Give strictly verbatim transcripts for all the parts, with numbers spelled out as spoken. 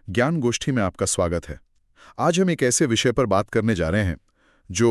ज्ञान गोष्ठी में आपका स्वागत है। आज हम एक ऐसे विषय पर बात करने जा रहे हैं जो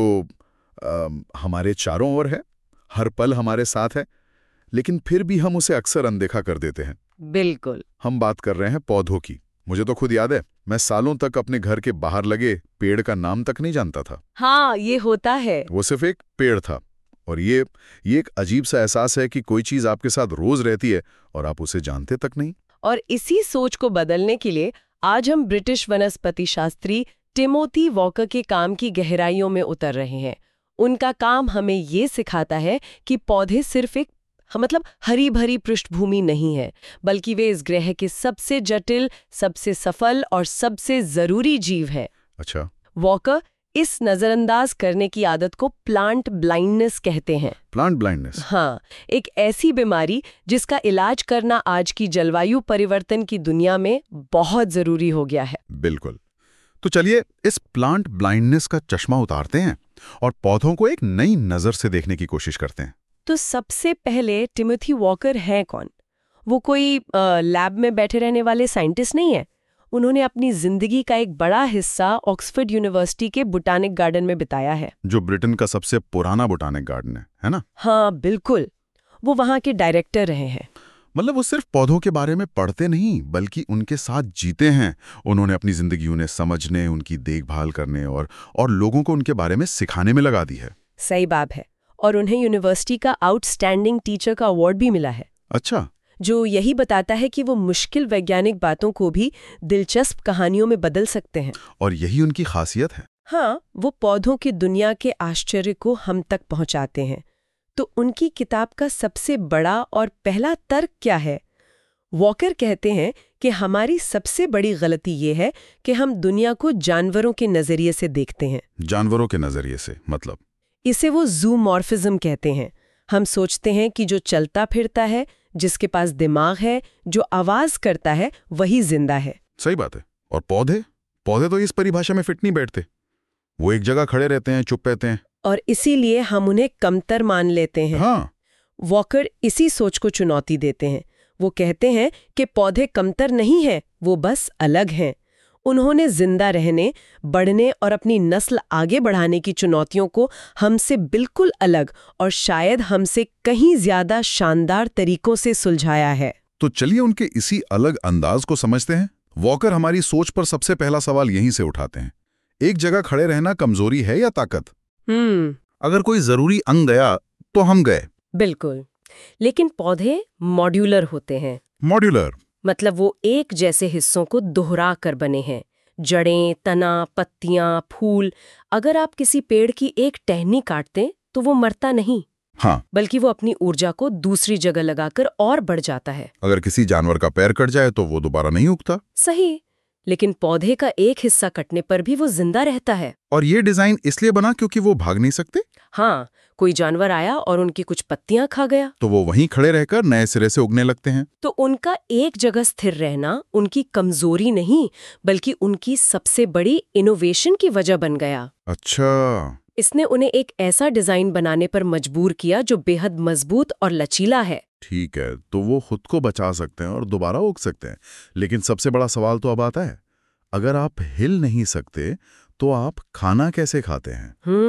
आ, हमारे चारों ओर है, हर पल हमारे साथ है, लेकिन फिर भी हम उसे अक्सर अनदेखा कर देते हैं। बिल्कुल। हम बात कर रहे हैं पौधों की। मुझे तो खुद याद है, मैं सालों तक अपने घर के बाहर लगे पेड़ का नाम तक नहीं जानता था। हाँ, ये होता है। वो सिर्फ एक पेड़ था, और ये ये एक अजीब सा एहसास है कि कोई चीज आपके साथ रोज रहती है और आप उसे जानते तक नहीं। और इसी सोच को बदलने के लिए आज हम ब्रिटिश वनस्पति शास्त्री टिमोथी वॉकर के काम की गहराइयों में उतर रहे हैं। उनका काम हमें ये सिखाता है कि पौधे सिर्फ एक मतलब हरी भरी पृष्ठभूमि नहीं है, बल्कि वे इस ग्रह के सबसे जटिल, सबसे सफल और सबसे जरूरी जीव है। अच्छा। वॉकर इस नजरअंदाज करने की आदत को प्लांट ब्लाइंडनेस कहते हैं। Plant blindness? हाँ, एक ऐसी बीमारी जिसका इलाज करना आज की जलवायु परिवर्तन की दुनिया में बहुत जरूरी हो गया है। बिल्कुल। तो चलिए इस प्लांट ब्लाइंडनेस का चश्मा उतारते हैं और पौधों को एक नई नजर से देखने की कोशिश करते हैं। तो सबसे पहले टिमोथी वॉकर हैं कौन? वो कोई लैब में बैठे रहने वाले साइंटिस्ट नहीं है। उन्होंने अपनी जिंदगी का एक बड़ा हिस्सा ऑक्सफोर्ड यूनिवर्सिटी के बोटानिक गार्डन में बिताया है, जो ब्रिटेन का सबसे पुराना बोटानिक गार्डन है, है ना? हाँ बिल्कुल। वो वहाँ के डायरेक्टर रहे हैं। मतलब वो सिर्फ पौधों के बारे में पढ़ते नहीं, बल्कि उनके साथ जीते हैं। उन्होंने अपनी जिंदगी उन्हें समझने, उनकी देखभाल करने और और लोगों को उनके बारे में सिखाने में लगा दी है। सही बात है। और उन्हें यूनिवर्सिटी का आउटस्टैंडिंग टीचर का अवार्ड भी मिला है। अच्छा। जो यही बताता है कि वो मुश्किल वैज्ञानिक बातों को भी दिलचस्प कहानियों में बदल सकते हैं। और यही उनकी खासियत है। हाँ, वो पौधों की दुनिया के आश्चर्य को हम तक पहुंचाते हैं। तो उनकी किताब का सबसे बड़ा और पहला तर्क क्या है? वॉकर कहते हैं कि हमारी सबसे बड़ी गलती ये है कि हम दुनिया को जानवरों के नजरिए से देखते हैं। जानवरों के नजरिए से मतलब? इसे वो ज़ूमॉर्फिज्म कहते हैं। हम सोचते हैं कि जो चलता फिरता है, जिसके पास दिमाग है, जो आवाज करता है, वही जिंदा है। सही बात है। और पौधे पौधे तो इस परिभाषा में फिट नहीं बैठते। वो एक जगह खड़े रहते हैं, चुप रहते हैं, और इसीलिए हम उन्हें कमतर मान लेते हैं। हाँ। वॉकर इसी सोच को चुनौती देते हैं। वो कहते हैं कि पौधे कमतर नहीं हैं, वो बस अलग हैं। उन्होंने जिंदा रहने, बढ़ने और अपनी नस्ल आगे बढ़ाने की चुनौतियों को हमसे बिल्कुल अलग और शायद हमसे कहीं ज्यादा शानदार तरीकों से सुलझाया है। तो चलिए उनके इसी अलग अंदाज को समझते हैं। वॉकर हमारी सोच पर सबसे पहला सवाल यहीं से उठाते हैं। एक जगह खड़े रहना कमजोरी है या ताकत? हम्म अगर कोई जरूरी अंग गया तो हम गए। बिल्कुल। लेकिन पौधे मॉड्यूलर होते हैं। मॉड्यूलर मतलब वो एक जैसे हिस्सों को दोहरा कर बने हैं। जड़ें, तना, पत्तियां, फूल। अगर आप किसी पेड़ की एक टहनी काटते तो वो मरता नहीं, हाँ, बल्कि वो अपनी ऊर्जा को दूसरी जगह लगाकर और बढ़ जाता है। अगर किसी जानवर का पैर कट जाए तो वो दोबारा नहीं उगता। सही। लेकिन पौधे का एक हिस्सा कटने पर भी वो जिंदा रहता है। और ये डिजाइन इसलिए बना क्योंकि वो भाग नहीं सकते। हाँ, कोई जानवर आया और उनकी कुछ पत्तियां खा गया तो वो वहीं खड़े रहकर नए सिरे से उगने लगते हैं। तो उनका एक जगह स्थिर रहना उनकी कमजोरी नहीं, बल्कि उनकी सबसे बड़ी इनोवेशन की वजह बन गया। अच्छा। इसने उन्हें एक ऐसा डिजाइन बनाने पर मजबूर किया जो बेहद मजबूत और लचीला है। ठीक है, तो वो खुद को बचा सकते हैं और दोबारा उग सकते हैं। लेकिन सबसे बड़ा सवाल तो अब आता है, अगर आप हिल नहीं सकते तो आप खाना कैसे खाते हैं?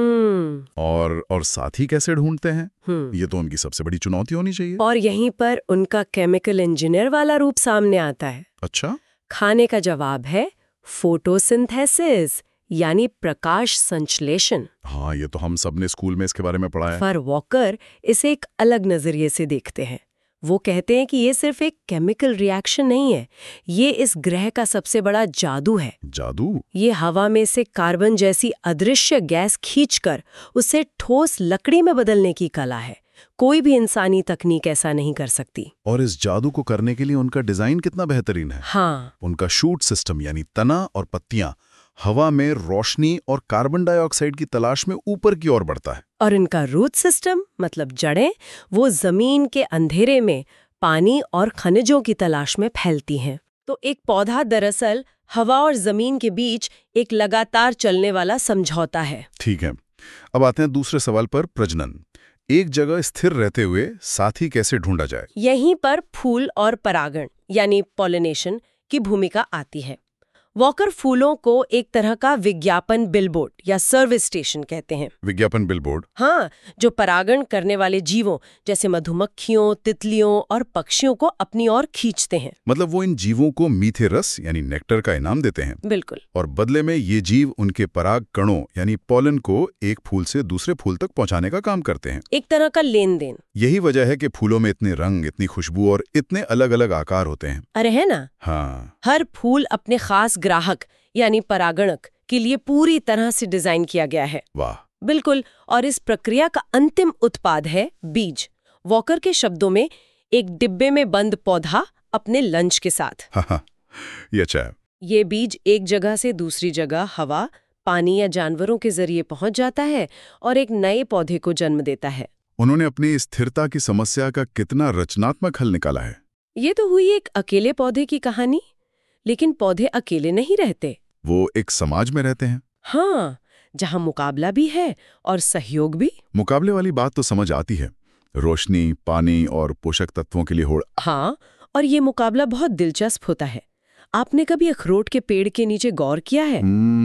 हम्म और और साथी कैसे ढूंढते हैं? हम्म ये तो उनकी सबसे बड़ी चुनौती होनी चाहिए। और यहीं पर उनका केमिकल इंजीनियर वाला रूप सामने आता है। अच्छा। खाने का जवाब है फोटोसिंथेसिस, यानी प्रकाश संश्लेषण। हाँ, ये तो हम सब ने स्कूल में इसके बारे में पढ़ा है। पर वॉकर इसे एक अलग नजरिए से देखते हैं। वो कहते हैं कि ये सिर्फ एक केमिकल रिएक्शन नहीं है, ये इस ग्रह का सबसे बड़ा जादू है। जादू? ये हवा में से कार्बन जैसी अदृश्य गैस खींचकर उसे ठोस लकड़ी में बदलने की कला है। कोई भी इंसानी तकनीक ऐसा नहीं कर सकती। और इस जादू को करने के लिए उनका डिजाइन कितना बेहतरीन है। हाँ। उनका शूट सिस्टम यानी तना और पत्तियां हवा में रोशनी और कार्बन डाइऑक्साइड की तलाश में ऊपर की ओर बढ़ता है। और इनका रूट सिस्टम मतलब जड़ें, वो जमीन के अंधेरे में पानी और खनिजों की तलाश में फैलती हैं। तो एक पौधा दरअसल हवा और जमीन के बीच एक लगातार चलने वाला समझौता है। ठीक है, अब आते हैं दूसरे सवाल पर, प्रजनन। एक जगह स्थिर रहते हुए साथी कैसे ढूंढा जाए? यहीं पर फूल और परागण यानी पॉलिनेशन की भूमिका आती है। वॉकर फूलों को एक तरह का विज्ञापन बिलबोर्ड या सर्विस स्टेशन कहते हैं। विज्ञापन बिलबोर्ड? हाँ, जो परागण करने वाले जीवों जैसे मधुमक्खियों, तितलियों और पक्षियों को अपनी ओर खींचते हैं। मतलब वो इन जीवों को मीठे रस यानी नेक्टर का इनाम देते हैं। बिल्कुल। और बदले में ये जीव उनके पराग कणों यानी पॉलन को एक फूल से दूसरे फूल तक पहुंचाने का काम करते हैं। एक तरह का लेन देन। यही वजह है कि फूलों में इतने रंग, इतनी खुशबू और इतने अलग अलग आकार होते हैं। अरे है ना। हाँ। हर फूल अपने खास ग्राहक यानी परागणक के लिए पूरी तरह से डिजाइन किया गया है। वाह। बिल्कुल। और इस प्रक्रिया का अंतिम उत्पाद है बीज। वॉकर के शब्दों में एक डिब्बे में बंद पौधा अपने लंच के साथ। हाँ, ये अच्छा है। ये बीज एक जगह से दूसरी जगह हवा, पानी या जानवरों के जरिए पहुंच जाता है और एक नए पौधे को जन्म देता है। उन्होंने अपनी स्थिरता की समस्या का कितना रचनात्मक हल निकाला है। ये तो हुई एक अकेले पौधे की कहानी, लेकिन पौधे अकेले नहीं रहते। वो एक समाज में रहते हैं। हाँ, जहाँ मुकाबला भी है और सहयोग भी। मुकाबले वाली बात तो समझ आती है, रोशनी, पानी और पोषक तत्वों के लिए होड़। हाँ, और ये मुकाबला बहुत दिलचस्प होता है। आपने कभी अखरोट के पेड़ के नीचे गौर किया है?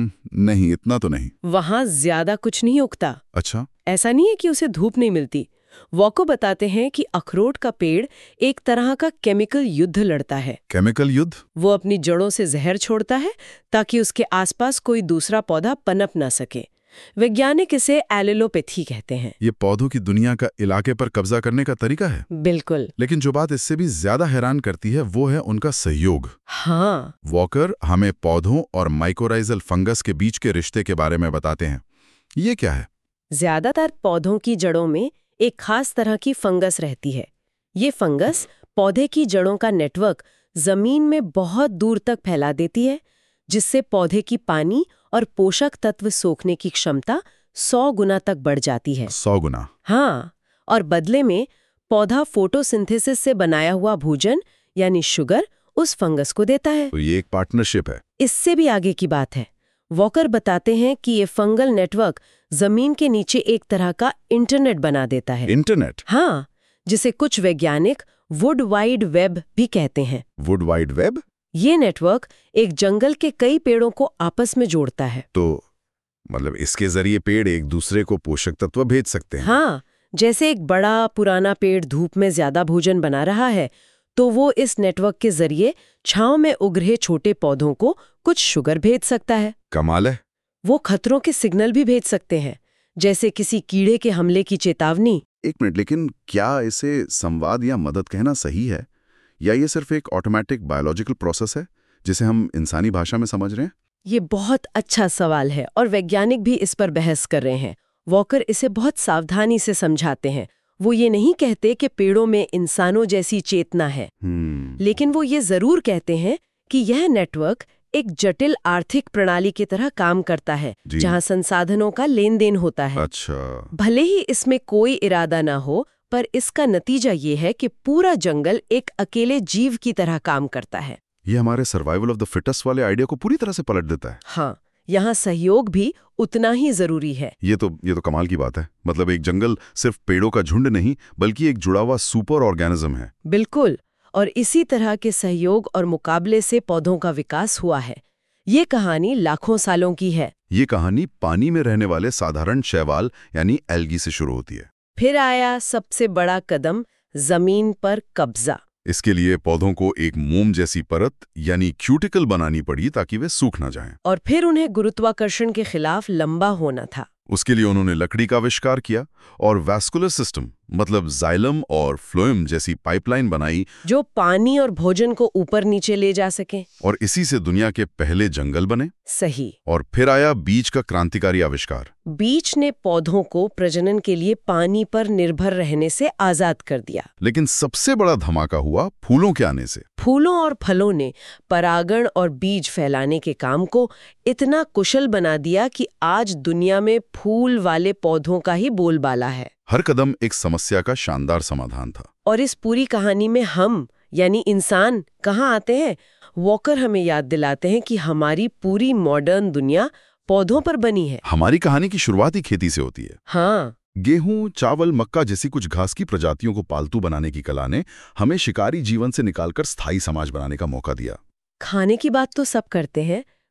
नहीं, इतना तो नहीं। वहां ज्यादा कुछ नहीं उगता। अच्छा। ऐसा नहीं है कि उसे धूप नहीं मिलती। वॉको बताते हैं कि अखरोट का पेड़ एक तरह का केमिकल युद्ध लड़ता है। केमिकल युद्ध? वो अपनी जड़ों से जहर छोड़ता है ताकि उसके आसपास कोई दूसरा पौधा पनप ना सके। वैज्ञानिक इसे एलिलोपैथी कहते हैं। ये पौधों की दुनिया का इलाके पर कब्जा करने का तरीका है। बिल्कुल। लेकिन जो बात इससे भी ज्यादा हैरान करती है वो है उनका सहयोग। हाँ। वॉकर हमें पौधों और माइकोराइजल फंगस के बीच के रिश्ते के बारे में बताते हैं। ये क्या है? ज्यादातर पौधों की जड़ों में एक खास तरह की फंगस रहती है। ये फंगस पौधे की जड़ों का नेटवर्क जमीन में बहुत दूर तक फैला देती है, जिससे पौधे की पानी और पोषक तत्व सोखने की क्षमता सौ गुना तक बढ़ जाती है। सौ गुना? हाँ, और बदले में पौधा फोटोसिंथेसिस से बनाया हुआ भोजन यानी शुगर उस फंगस को देता है। तो ये एक पार्टनरशिप है। इससे भी आगे की बात है। वॉकर बताते हैं कि ये फंगल नेटवर्क जमीन के नीचे एक तरह का इंटरनेट बना देता है। इंटरनेट? हाँ, जिसे कुछ वैज्ञानिक वुड वाइड वेब भी कहते हैं। Wood wide web? ये नेटवर्क एक जंगल के कई पेड़ों को आपस में जोड़ता है। तो मतलब इसके जरिए पेड़ एक दूसरे को पोषक तत्व भेज सकते हैं? हाँ, जैसे एक बड़ा पुराना पेड़ धूप में ज्यादा भोजन बना रहा है, तो वो इस नेटवर्क के जरिए छांव में उग रहे छोटे पौधों को कुछ शुगर भेज सकता है। कमाल है। वो खतरों के सिग्नल भी भेज सकते हैं, जैसे किसी कीड़े के हमले की चेतावनी। एक मिनट, लेकिन क्या इसे संवाद या मदद कहना सही है, या ये सिर्फ एक ऑटोमेटिक बायोलॉजिकल प्रोसेस है जिसे हम इंसानी भाषा में समझ रहे हैं? ये बहुत अच्छा सवाल है और वैज्ञानिक भी इस पर बहस कर रहे हैं। वॉकर इसे बहुत सावधानी से समझाते हैं। वो ये नहीं कहते कि पेड़ों में इंसानों जैसी चेतना है, लेकिन वो ये जरूर कहते हैं कि यह नेटवर्क एक जटिल आर्थिक प्रणाली की तरह काम करता है, जहां संसाधनों का लेन देन होता है। अच्छा। भले ही इसमें कोई इरादा ना हो, पर इसका नतीजा ये है कि पूरा जंगल एक अकेले जीव की तरह काम करता है। ये हमारे सर्वाइवल ऑफ द फिटेस्ट वाले आइडिया को पूरी तरह से पलट देता है। हाँ, यहाँ सहयोग भी उतना ही जरूरी है। ये तो ये तो कमाल की बात है। मतलब एक जंगल सिर्फ पेड़ों का झुंड नहीं, बल्कि एक जुड़ा हुआ सुपर ऑर्गेनिज्म है। बिल्कुल। और इसी तरह के सहयोग और मुकाबले से पौधों का विकास हुआ है। ये कहानी लाखों सालों की है। ये कहानी पानी में रहने वाले साधारण शैवाल यानी एल्गी से शुरू होती है। फिर आया सबसे बड़ा कदम, जमीन पर कब्जा। इसके लिए पौधों को एक मोम जैसी परत यानी क्यूटिकल बनानी पड़ी ताकि वे सूख न जाएं। और फिर उन्हें गुरुत्वाकर्षण के खिलाफ लंबा होना था। उसके लिए उन्होंने लकड़ी का आविष्कार किया और वैस्कुलर सिस्टम मतलब जाइलम और फ्लोएम जैसी पाइपलाइन बनाई, जो पानी और भोजन को ऊपर नीचे ले जा सके। और इसी से दुनिया के पहले जंगल बने। सही। और फिर आया बीज का क्रांतिकारी आविष्कार। बीज ने पौधों को प्रजनन के लिए पानी पर निर्भर रहने से आजाद कर दिया। लेकिन सबसे बड़ा धमाका हुआ फूलों के आने से। फूलों और फलों ने परागण और बीज फैलाने के काम को इतना कुशल बना दिया कि आज दुनिया में फूल वाले पौधों का ही बोलबाला है। हर कदम एक समस्या का शानदार समाधान था। और इस पूरी कहानी में हम यानी इंसान कहाँ आते हैं? वॉकर हमें याद दिलाते हैं कि हमारी पूरी मॉडर्न दुनिया पौधों पर बनी है। हमारी कहानी की शुरुआत ही खेती से होती है। हाँ। गेहूं, चावल, मक्का जैसी कुछ घास की प्रजातियों को पालतू बनाने की कला ने हमें शिकारी जीवन से निकालकर स्थायी समाज बनाने का मौका दिया। खाने की बात तो सब करते हैं,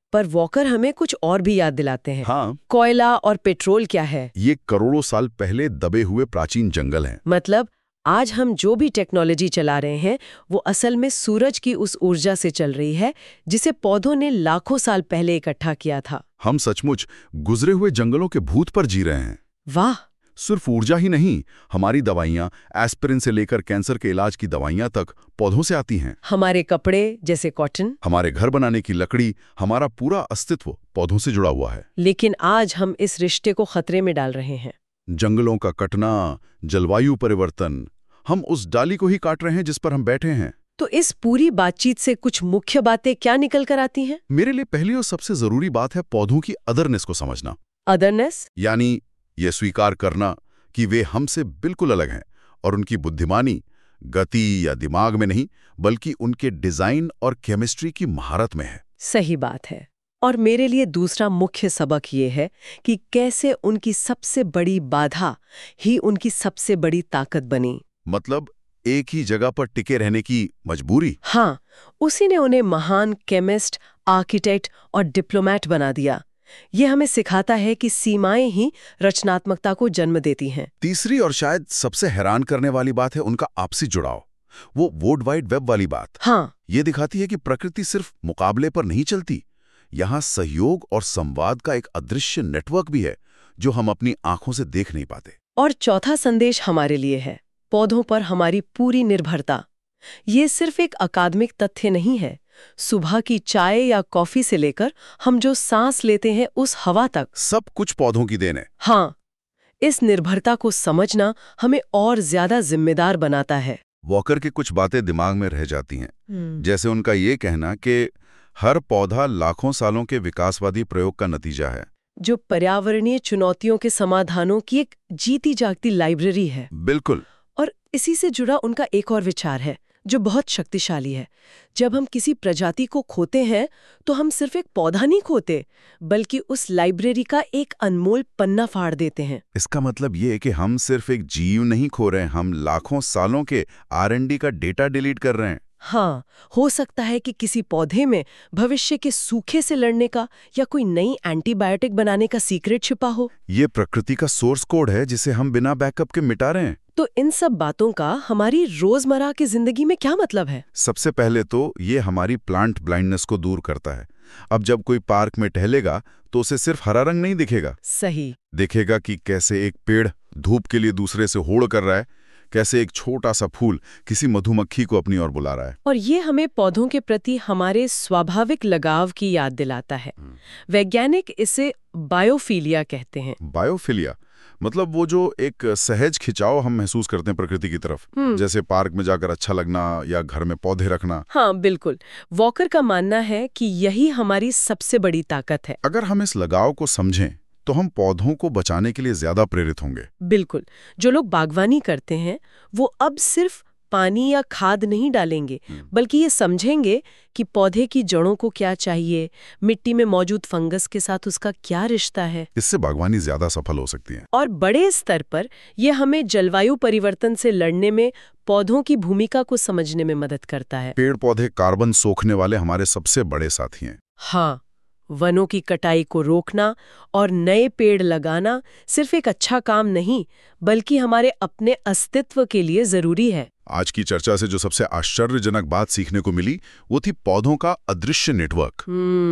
पर वॉकर हमें कुछ और भी याद दिलाते हैं। हाँ, कोयला और पेट्रोल क्या है? ये करोड़ों साल पहले दबे हुए प्राचीन जंगल हैं। मतलब आज हम जो भी टेक्नोलॉजी चला रहे हैं वो असल में सूरज की उस ऊर्जा से चल रही है जिसे पौधों ने लाखों साल पहले इकट्ठा किया था। हम सचमुच गुजरे हुए जंगलों के भूत पर जी रहे हैं। वाह! सिर्फ ऊर्जा ही नहीं, हमारी दवाइयाँ, एस्पिरिन से लेकर कैंसर के इलाज की दवाइयाँ तक पौधों से आती हैं। हमारे कपड़े जैसे कॉटन, हमारे घर बनाने की लकड़ी, हमारा पूरा अस्तित्व पौधों से जुड़ा हुआ है। लेकिन आज हम इस रिश्ते को खतरे में डाल रहे हैं। जंगलों का कटना, जलवायु परिवर्तन, हम उस डाली को ही काट रहे हैं जिस पर हम बैठे हैं। तो इस पूरी बातचीत से कुछ मुख्य बातें क्या निकल कर आती हैं? मेरे लिए पहली और सबसे जरूरी बात है पौधों की अदरनेस को समझना। अदरनेस यानी ये स्वीकार करना कि वे हमसे बिल्कुल अलग हैं और उनकी बुद्धिमानी गति या दिमाग में नहीं बल्कि उनके डिजाइन और केमिस्ट्री की महारत में है। सही बात है। और मेरे लिए दूसरा मुख्य सबक ये है कि कैसे उनकी सबसे बड़ी बाधा ही उनकी सबसे बड़ी ताकत बनी। मतलब एक ही जगह पर टिके रहने की मजबूरी। हाँ, उसी ने उन्हें महान केमिस्ट, आर्किटेक्ट और डिप्लोमैट बना दिया। ये हमें सिखाता है कि सीमाएं ही रचनात्मकता को जन्म देती हैं। तीसरी और शायद सबसे हैरान करने वाली बात है उनका आपसी जुड़ाव, वो वर्ल्ड वाइड वेब वाली बात। हाँ, ये दिखाती है कि प्रकृति सिर्फ मुकाबले पर नहीं चलती, यहाँ सहयोग और संवाद का एक अदृश्य नेटवर्क भी है जो हम अपनी आंखों से देख नहीं पाते। और चौथा संदेश हमारे लिए है पौधों पर हमारी पूरी निर्भरता। ये सिर्फ एक अकादमिक तथ्य नहीं है। सुबह की चाय या कॉफी से लेकर हम जो सांस लेते हैं उस हवा तक, सब कुछ पौधों की देन है। हाँ, इस निर्भरता को समझना हमें और ज्यादा जिम्मेदार बनाता है। वॉकर की कुछ बातें दिमाग में रह जाती हैं, जैसे उनका ये कहना कि हर पौधा लाखों सालों के विकासवादी प्रयोग का नतीजा है, जो पर्यावरणीय चुनौतियों के समाधानों की एक जीती जागती लाइब्रेरी है। बिल्कुल। और इसी से जुड़ा उनका एक और विचार है जो बहुत शक्तिशाली है। जब हम किसी प्रजाति को खोते हैं तो हम सिर्फ एक पौधा नहीं खोते बल्कि उस लाइब्रेरी का एक अनमोल पन्ना फाड़ देते हैं। इसका मतलब ये है कि हम सिर्फ एक जीव नहीं खो रहे हैं, हम लाखों सालों के आर एंड डी का डेटा डिलीट कर रहे हैं। हाँ, हो सकता है कि किसी पौधे में भविष्य के सूखे से लड़ने का या कोई नई एंटीबायोटिक बनाने का सीक्रेट छिपा हो। ये प्रकृति का सोर्स कोड है जिसे हम बिना बैकअप के मिटा रहे हैं। तो इन सब बातों का हमारी रोजमर्रा की जिंदगी में क्या मतलब है? सबसे पहले तो ये हमारी प्लांट ब्लाइंडनेस को दूर करता है। अब जब कोई पार्क में टहलेगा तो उसे सिर्फ हरा रंग नहीं दिखेगा, सही दिखेगा कि कैसे एक पेड़ धूप के लिए दूसरे से होड़ कर रहा है, कैसे एक छोटा सा फूल किसी मधुमक्खी को अपनी ओर बुला रहा है। और ये हमें पौधों के प्रति हमारे स्वाभाविक लगाव की याद दिलाता है। वैज्ञानिक इसे बायोफिलिया कहते हैं। बायोफिलिया मतलब वो जो एक सहज खिंचाव हम महसूस करते हैं प्रकृति की तरफ, जैसे पार्क में जाकर अच्छा लगना या घर में पौधे रखना। हाँ, बिल्कुल। वॉकर का मानना है कि यही हमारी सबसे बड़ी ताकत है। अगर हम इस लगाव को समझें तो हम पौधों को बचाने के लिए ज्यादा प्रेरित होंगे। बिल्कुल। जो लोग बागवानी करते हैं वो अब सिर्फ पानी या खाद नहीं डालेंगे बल्कि ये समझेंगे कि पौधे की जड़ों को क्या चाहिए, मिट्टी में मौजूद फंगस के साथ उसका क्या रिश्ता है। इससे बागवानी ज्यादा सफल हो सकती है। और बड़े स्तर पर यह हमें जलवायु परिवर्तन से लड़ने में पौधों की भूमिका को समझने में मदद करता है। पेड़ पौधे कार्बन सोखने वाले हमारे सबसे बड़े साथी हैं। हाँ, वनों की कटाई को रोकना और नए पेड़ लगाना सिर्फ एक अच्छा काम नहीं बल्कि हमारे अपने अस्तित्व के लिए जरूरी है। आज की चर्चा से जो सबसे आश्चर्यजनक बात सीखने को मिली वो थी पौधों का अदृश्य नेटवर्क।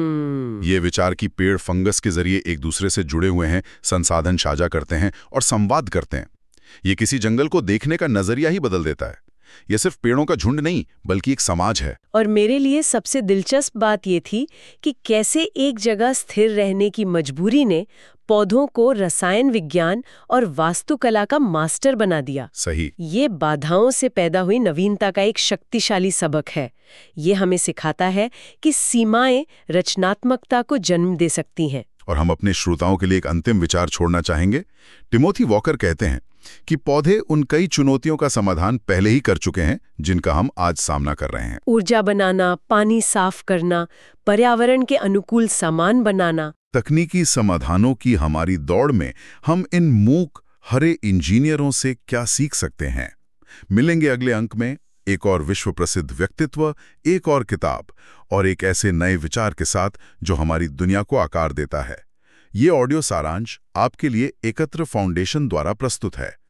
ये विचार कि पेड़ फंगस के जरिए एक दूसरे से जुड़े हुए हैं, संसाधन साझा करते हैं और संवाद करते हैं, ये किसी जंगल को देखने का नजरिया ही बदल देता है। यह सिर्फ पेड़ों का झुंड नहीं बल्कि एक समाज है। और मेरे लिए सबसे दिलचस्प बात ये थी कि कैसे एक जगह स्थिर रहने की मजबूरी ने पौधों को रसायन विज्ञान और वास्तुकला का मास्टर बना दिया। सही। ये बाधाओं से पैदा हुई नवीनता का एक शक्तिशाली सबक है। ये हमें सिखाता है कि सीमाएं रचनात्मकता को जन्म दे सकती हैं। और हम अपने श्रोताओं के लिए एक अंतिम विचार छोड़ना चाहेंगे। टिमोथी वॉकर कहते हैं कि पौधे उन कई चुनौतियों का समाधान पहले ही कर चुके हैं जिनका हम आज सामना कर रहे हैं। ऊर्जा बनाना, पानी साफ करना, पर्यावरण के अनुकूल सामान बनाना। तकनीकी समाधानों की हमारी दौड़ में हम इन मूक हरे इंजीनियरों से क्या सीख सकते हैं? मिलेंगे अगले अंक में एक और विश्व प्रसिद्ध व्यक्तित्व, एक और किताब और एक ऐसे नए विचार के साथ जो हमारी दुनिया को आकार देता है। ये ऑडियो सारांश आपके लिए एकत्र फाउंडेशन द्वारा प्रस्तुत है।